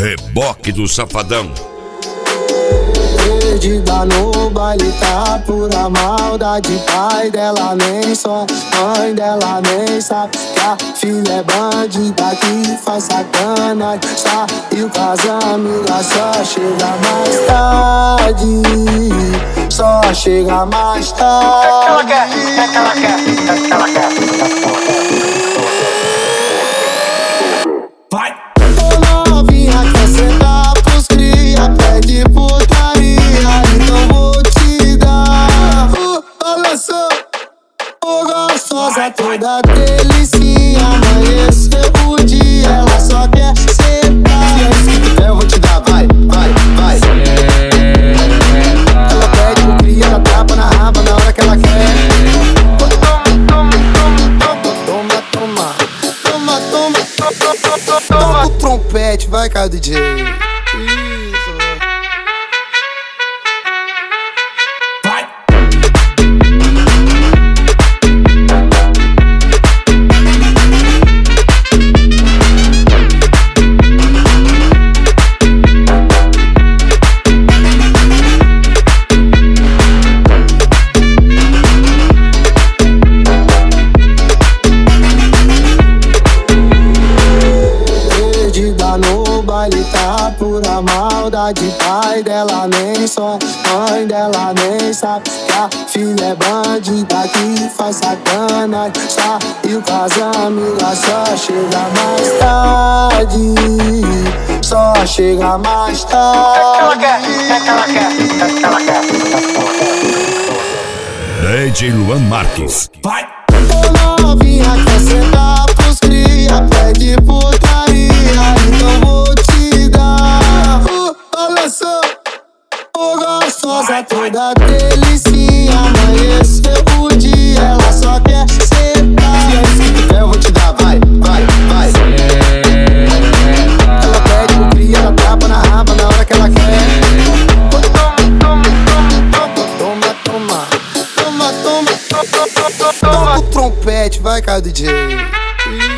Reboque do Safadão. Perdida no baile, tá pura maldade. Pai dela nem só, mãe dela nem sabe que a filha é bandida que faz sacanagem. Saiu com as amigas, só chega mais tarde. Só chega mais tarde. É que ela quer, é que ela quer, é que ela quer. Vai! Ô novinha, quer sentar pros cria, pede putaria, então vou te dar. Olha só, ô gostosa, toda delicinha. Amanheceu o dia, ela só quer sentar. Eu vou te dar, vai, vai, vai. Ela pede pro cria, ela tapa na raba na hora que ela quer. Toca o trompete, vai, cara, DJ. Isso. Vai. No baile, tá pura maldade. Pai dela nem só, mãe dela nem sabe que a filha é bandida que faz sacanagem. Saiu com as amigas, só chega mais tarde. Só chega mais tarde. É que ela quer, é que ela quer, é que ela quer. DJ Luan Marques. Vai! Ô novinha, quer sentar pros cria, pede putaria, então vou te dar. Olha só, ô gostosa, toda delicinha. Amanheceu o dia, ela só quer sentar. Eu vou te dar, vai, vai, vai. Ela pede pro cria, ela tapa na raba na hora que ela quer. Toma o trompete, vai, cara, DJ.